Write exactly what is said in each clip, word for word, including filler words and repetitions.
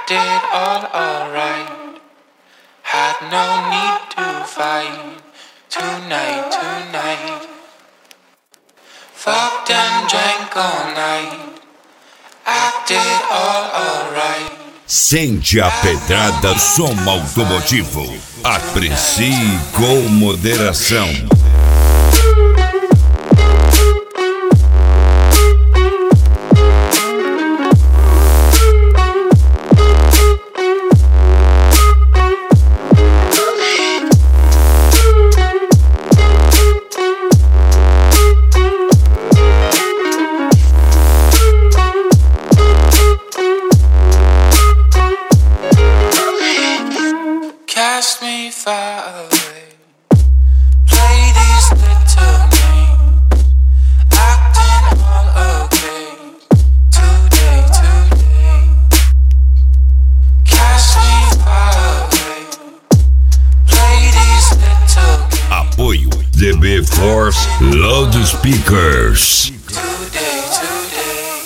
Acted all alright, had no need to fight. Tonight, tonight, fucked and drank all night. Acted all alright. Sente a pedrada som automotivo. Aprecie com moderação. Cast me far away. Play these little games. Acting all okay. Today, today. Cast me far away. Play these little games. Apoio D B Force Loudspeakers. Today, today.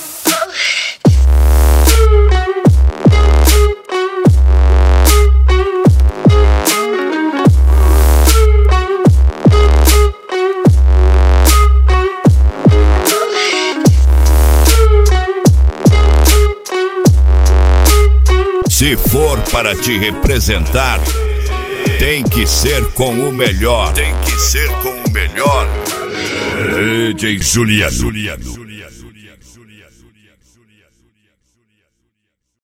Se for para te representar, tem que ser com o melhor. Tem que ser com o melhor. D J Juliano.